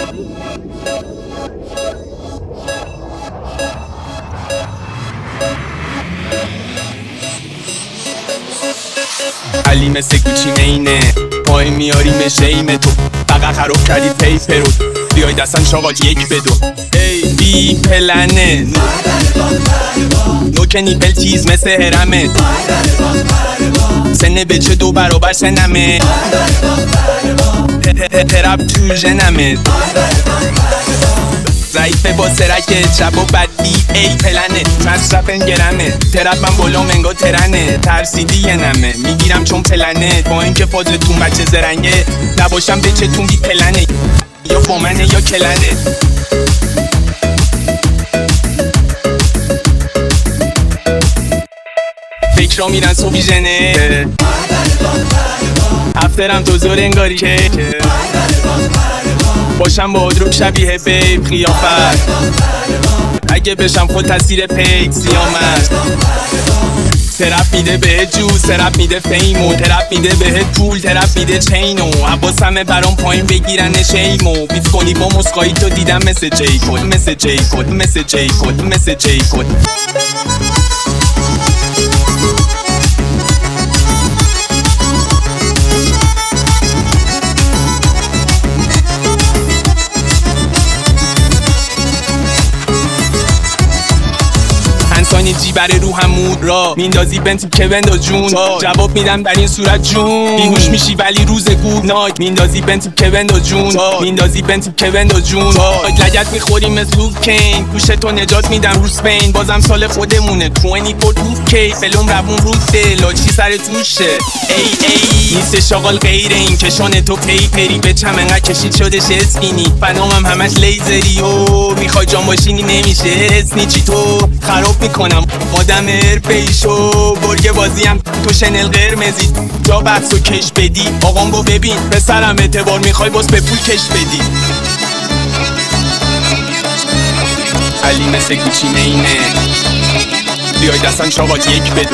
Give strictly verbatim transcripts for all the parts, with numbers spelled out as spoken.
علی مثل گوچی مینه پای میاریم شیم تو فقط خراب کردی پیپر رو بیای دستم شاقال یک بدو ای بی پلنه نوک نیپل تیز مثل هرمه سنه بچه دو برابر سنمه ترپ تو ژنمه ضعیفه با سرکه شب و بدی ای پلنه مصرف انگرمه ترپ من بالا منگا ترنه ترسیدی یه نمه میگیرم چون پلنه با اینکه فاضلتون بچه زرنگه نباشم بچه‌تون بی پلنه یا با منه یا کلنه فکر را میرن سو بیژنه افترم تو زور انگاری که باشم با ادروک شبیه بیب خیافت اگه بشم خود تصویر پیک سیامت ترپ میده به جوز ترپ میده فیمو ترپ میده به پول ترپ میده چینو عباسمه برام پایین بگیرن شیمو بیت کنی با مسقایی تو دیدم مثل جی کد مثل جی کد مثل جی کد مثل جی کد انسانی جیبره رو همون را میندازی بنت که بنداز جون جواب میدم در این صورت جون بیهوش میشی ولی روز گودنایت میندازی بنت که بنداز جون میندازی بنت که بنداز جون لگت میخوریم مثل لوکین گوشتو نجات میدم رو سپین بازم سال خودمونه توینی پورت لوکی فلوم روون روده لاچی سر توشه ای ای نیست شاغال غیر این کشان تو پی پری به چمنقه کشید شده اسکینی فنامم همش لیزری و میخوای جان باشینی نمیشه اسنیچی تو خراب میکنم آدم ارپیشو برگ بازیم تو شنل قرمزی جا بحثو کش بدی آقام گو ببین پسرم اعتبار میخوای باز به پول کش بدی علی مثل گوچی مینه بیای دستم شاقات یک بدو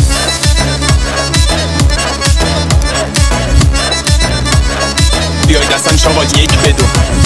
بیای دستم شاقات یک بدو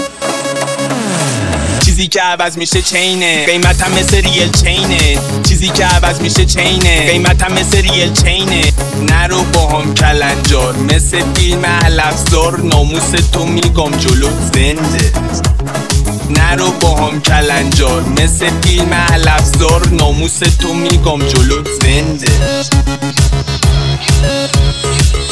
چیزی که عوض میشه چینه قیمتم مثل ریل چینه چیزی که عوض میشه چینه قیمتم مثل ریل چینه نرو با هم کلنجار مثل فیلم علفزار ناموس تو میگم جلو زنده نرو با هم کلنجار مثل فیلم علفزار ناموس تو میگم جلو زنده